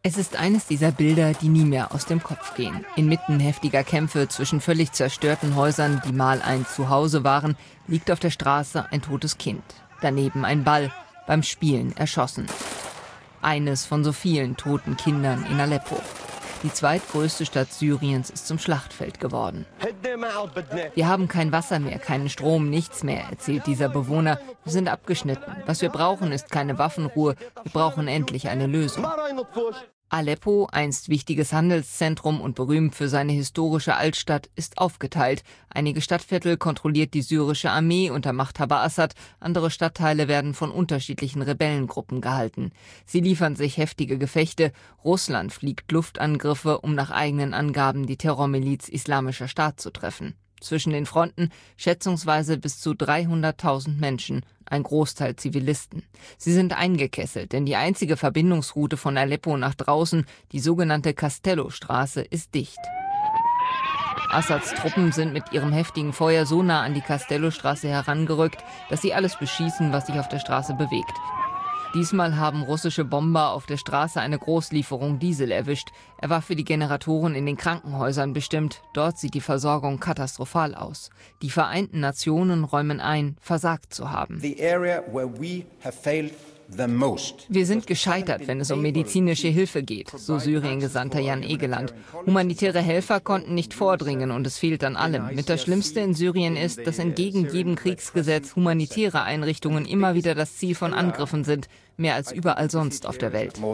Es ist eines dieser Bilder, die nie mehr aus dem Kopf gehen. Inmitten heftiger Kämpfe zwischen völlig zerstörten Häusern, die mal ein Zuhause waren, liegt auf der Straße ein totes Kind. Daneben ein Ball, beim Spielen erschossen. Eines von so vielen toten Kindern in Aleppo. Die zweitgrößte Stadt Syriens ist zum Schlachtfeld geworden. Wir haben kein Wasser mehr, keinen Strom, nichts mehr, erzählt dieser Bewohner. Wir sind abgeschnitten. Was wir brauchen, ist keine Waffenruhe. Wir brauchen endlich eine Lösung. Aleppo, einst wichtiges Handelszentrum und berühmt für seine historische Altstadt, ist aufgeteilt. Einige Stadtviertel kontrolliert die syrische Armee unter Machthaber Assad, andere Stadtteile werden von unterschiedlichen Rebellengruppen gehalten. Sie liefern sich heftige Gefechte. Russland fliegt Luftangriffe, um nach eigenen Angaben die Terrormiliz Islamischer Staat zu treffen. Zwischen den Fronten schätzungsweise bis zu 300.000 Menschen, ein Großteil Zivilisten. Sie sind eingekesselt, denn die einzige Verbindungsroute von Aleppo nach draußen, die sogenannte Castello-Straße, ist dicht. Assads Truppen sind mit ihrem heftigen Feuer so nah an die Castello-Straße herangerückt, dass sie alles beschießen, was sich auf der Straße bewegt. Diesmal haben russische Bomber auf der Straße eine Großlieferung Diesel erwischt. Er war für die Generatoren in den Krankenhäusern bestimmt. Dort sieht die Versorgung katastrophal aus. Die Vereinten Nationen räumen ein, versagt zu haben. Wir sind gescheitert, wenn es um medizinische Hilfe geht, so Syrien-Gesandter Jan Egeland. Humanitäre Helfer konnten nicht vordringen und es fehlt an allem. Mit das Schlimmste in Syrien ist, dass entgegen jedem Kriegsgesetz humanitäre Einrichtungen immer wieder das Ziel von Angriffen sind, mehr als überall sonst auf der Welt.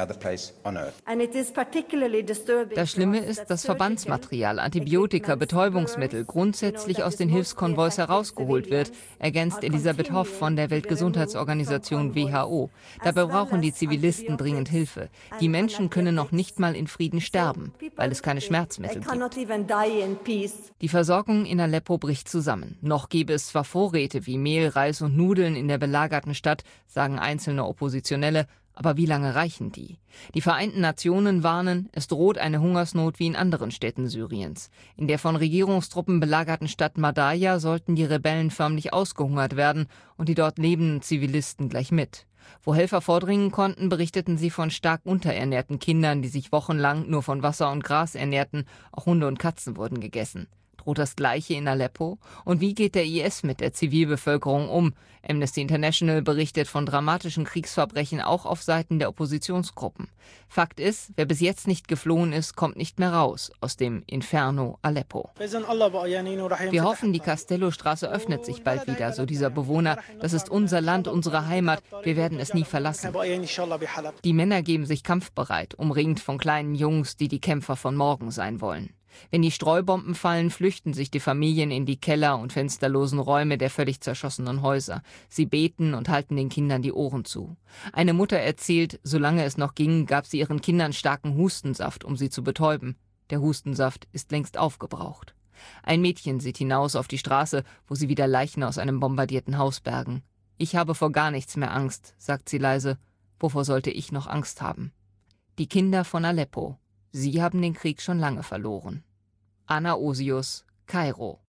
Das Schlimme ist, dass Verbandsmaterial, Antibiotika, Betäubungsmittel grundsätzlich aus den Hilfskonvois herausgeholt wird, ergänzt Elisabeth Hoff von der Weltgesundheitsorganisation WHO. Dabei brauchen die Zivilisten dringend Hilfe. Die Menschen können noch nicht mal in Frieden sterben, weil es keine Schmerzmittel gibt. Die Versorgung in Aleppo bricht zusammen. Noch gäbe es zwar Vorräte wie Mehl, Reis und Nudeln in der belagerten Stadt, sagen einzelne Oppositionelle, aber wie lange reichen die? Die Vereinten Nationen warnen, es droht eine Hungersnot wie in anderen Städten Syriens. In der von Regierungstruppen belagerten Stadt Madaya sollten die Rebellen förmlich ausgehungert werden und die dort lebenden Zivilisten gleich mit. Wo Helfer vordringen konnten, berichteten sie von stark unterernährten Kindern, die sich wochenlang nur von Wasser und Gras ernährten. Auch Hunde und Katzen wurden gegessen. Droht das Gleiche in Aleppo? Und wie geht der IS mit der Zivilbevölkerung um? Amnesty International berichtet von dramatischen Kriegsverbrechen auch auf Seiten der Oppositionsgruppen. Fakt ist, wer bis jetzt nicht geflohen ist, kommt nicht mehr raus aus dem Inferno Aleppo. Wir hoffen, die Castello-Straße öffnet sich bald wieder, so dieser Bewohner. Das ist unser Land, unsere Heimat. Wir werden es nie verlassen. Die Männer geben sich kampfbereit, umringt von kleinen Jungs, die die Kämpfer von morgen sein wollen. Wenn die Streubomben fallen, flüchten sich die Familien in die Keller und fensterlosen Räume der völlig zerschossenen Häuser. Sie beten und halten den Kindern die Ohren zu. Eine Mutter erzählt, solange es noch ging, gab sie ihren Kindern starken Hustensaft, um sie zu betäuben. Der Hustensaft ist längst aufgebraucht. Ein Mädchen sieht hinaus auf die Straße, wo sie wieder Leichen aus einem bombardierten Haus bergen. Ich habe vor gar nichts mehr Angst, sagt sie leise. Wovor sollte ich noch Angst haben? Die Kinder von Aleppo. Sie haben den Krieg schon lange verloren. Anna Osius, Kairo.